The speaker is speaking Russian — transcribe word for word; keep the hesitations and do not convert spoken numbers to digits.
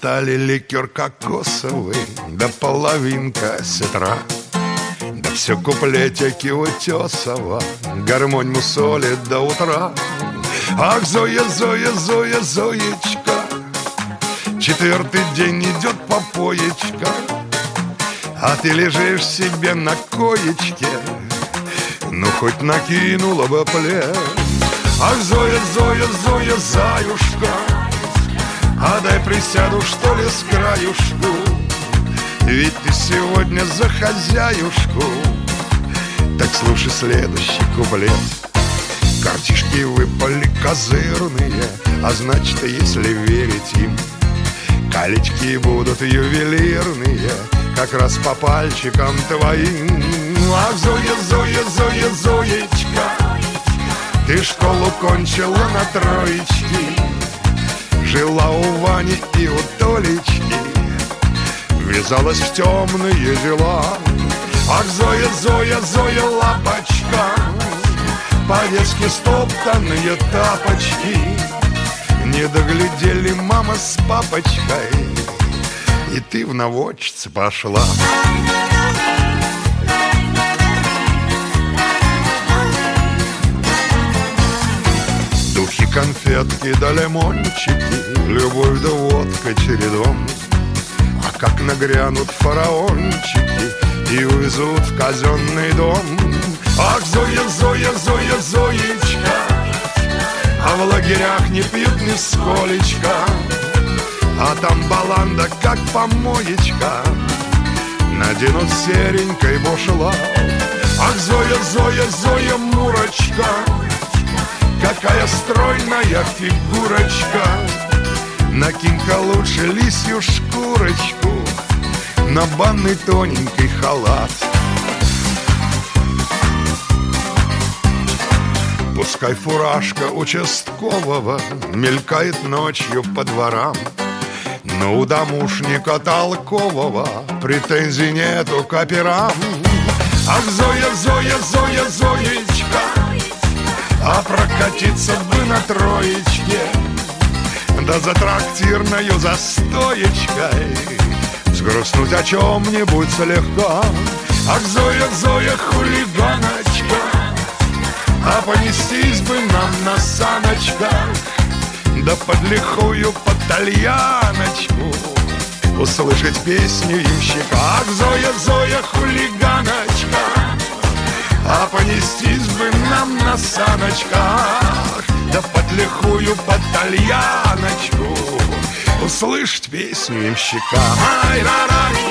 Достали ликер кокосовый, да половинка сетра, да все куплетики Утесова, гармонь мусолит до утра. Ах, Зоя, Зоя, Зоя, Зоечка, четвертый день идет попоечка, а ты лежишь себе на коечке, ну хоть накинула бы плед. Ах, Зоя, Зоя, Зоя, заюшка, а дай присяду, что ли, с краюшку, ведь ты сегодня за хозяюшку. Так слушай следующий куплет. Картишки выпали козырные, а значит, если верить им, колечки будут ювелирные, как раз по пальчикам твоим. Ах, Зоя, Зоя, Зоя, Зоечка, ты школу кончила на троечки, жила у Вани и у Толечки, ввязалась в темные дела. Ах, Зоя, Зоя, Зоя, лапочка, по-детски стоптанные тапочки не доглядели мама с папочкой, и ты в наводчице пошла. Духи, конфетки да лимончики, любовь да водка чередом. А как нагрянут фараончики и увезут в казенный дом. Ах, Зоя, Зоя, Зоя, Зоечка, а в лагерях не пьют нисколечко, а там баланда, как помоечка, наденут серенькой бошла. Ах, Зоя, Зоя, Зоя, Мурочка, какая стройная фигурочка, накинь-ка лучше лисью шкурочку на банный тоненький халат. Пускай фуражка участкового мелькает ночью по дворам, но у домушника толкового претензий нету к операм. Ах, Зоя, Зоя, Зоя, Зоечка, а прокатиться бы на троечке, да за трактирною застоечкой взгрустнуть о чем-нибудь слегка. Ах, Зоя, Зоя, хулиганочка, а понестись бы нам на саночках, да под лихую подтальяночку услышать песню ямщика. Ах, Зоя, Зоя, хулиганочка, а понестись бы нам на саночках, да под лихую подтальяночку услышать песню ямщика. Ай-ра-ра!